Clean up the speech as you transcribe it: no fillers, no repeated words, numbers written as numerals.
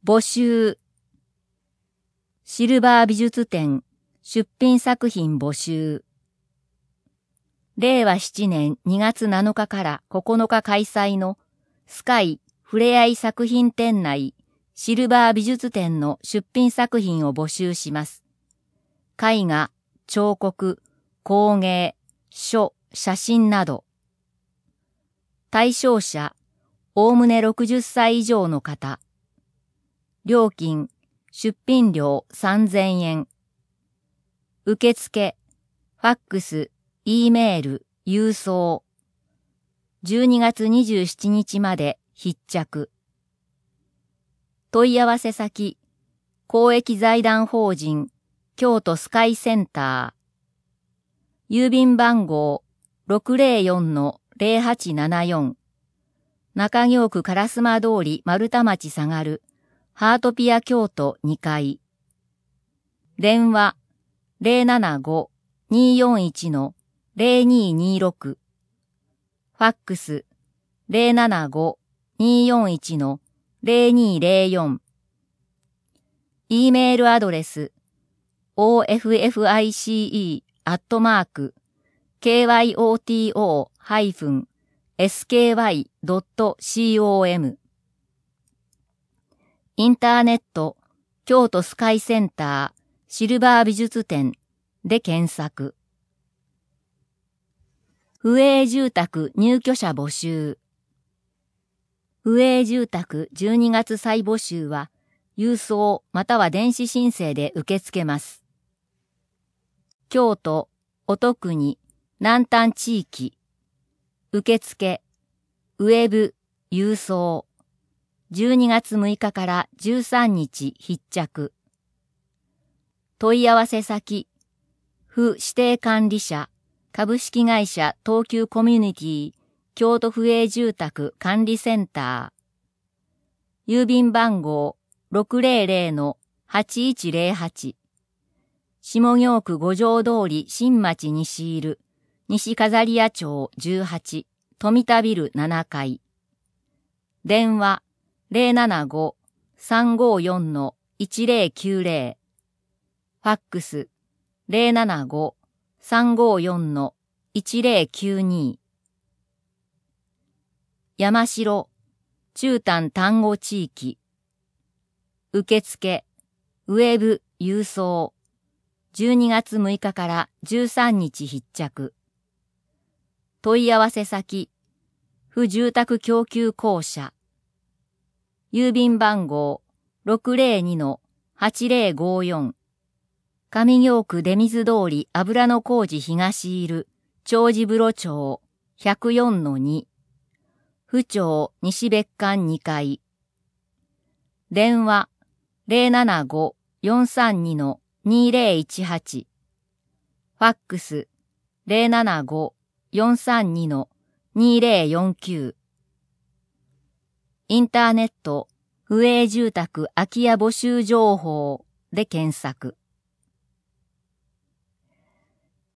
募集。シルバー美術展出品作品募集。令和7年2月7日から9日開催のスカイふれあい作品展内シルバー美術展の出品作品を募集します。絵画、彫刻、工芸、書、写真など。対象者、おおむね60歳以上の方。料金、出品料3000円。受付、ファックス、Eメール、郵送。12月27日まで必着。問い合わせ先、公益財団法人京都スカイセンター。郵便番号 604-0874。中京区烏丸通り丸太町下がるハートピア京都2階。電話075-241-0226。ファックス075-241-0204。Eメールアドレスoffice@kyoto-sky.com。 インターネット京都スカイセンターシルバー美術展で検索。府営住宅入居者募集。府営住宅12月再募集は郵送または電子申請で受け付けます。京都、音国、南丹地域。受付、ウェブ、郵送。12月6日から13日必着。問い合わせ先、府指定管理者、株式会社東急コミュニティ、京都府営住宅管理センター。郵便番号600-8108。下京区五条通り新町西入西飾屋町18、富田ビル7階。電話075-354-1090。ファックス075-354-1092。山城、中丹丹後地域。受付、ウェブ、郵送。12月6日から13日必着。問い合わせ先、府住宅供給公社。郵便番号602-8054。上京区出水通り油の工事東いる長治風呂町 104-2。府庁西別館2階。電話075-432-2018。ファックス075-432-2049。インターネット府営住宅空き家募集情報で検索。